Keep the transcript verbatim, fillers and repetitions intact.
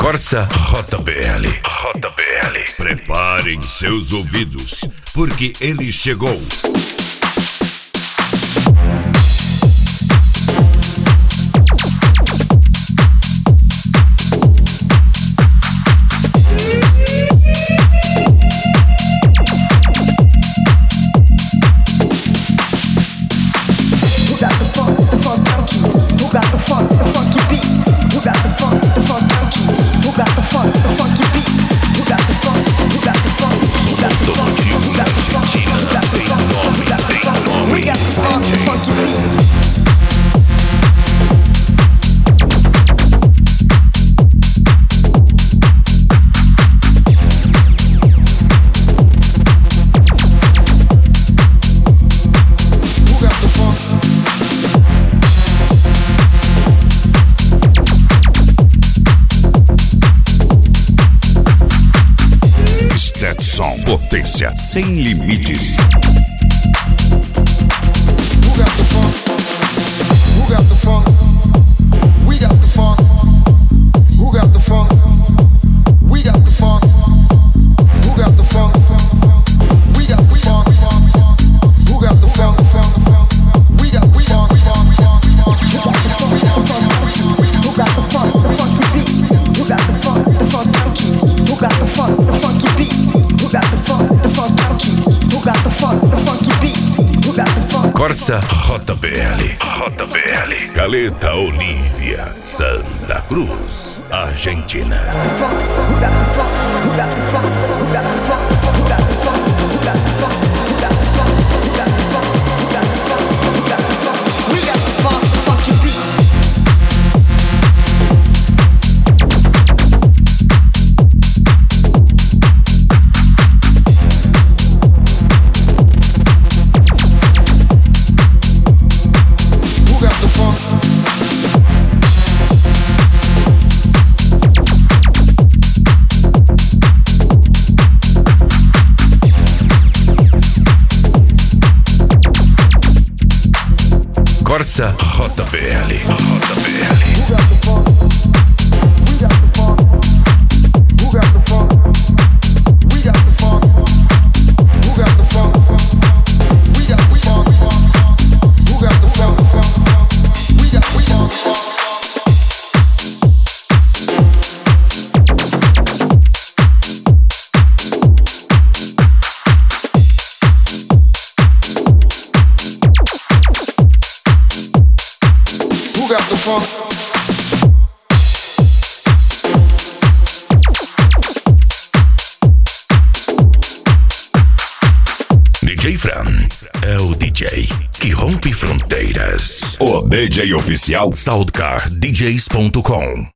Corsa J B L. J B L. Preparem seus ouvidos, porque ele chegou. Stetson, potência sem limites. Who got the funk? Who got the funk? We got the funk. Who got the funk? We got the funk. Who got the funk? We got the funk. Who got the funk? We got the funk. Who got the funk? The funky beat. Who got the funk? The funk junkies. Who got the funk? The funky beat. Who got the funk? The funk junkies. Who got the funk? The funky beat. Who got the funk? Corsa J B L. J B L. Caleta Olívia, Santa Cruz, Argentina. Who got the funk? Who got the funk? Who got the funk? Who got the funk? Who got the funk? Who got the funk? Who got the funk? Who got the funk? Who got the funk? We got the funk, the funky beat. Corsa J B L. J B L. Who got the funk? We got the funk. Who got the funk? We got the funk. Who got the funk? We got the funk. Who got the funk? We got the funk. Who got the funk? D J Fran é o D J que rompe fronteiras. O D J oficial Soundcar D Js ponto com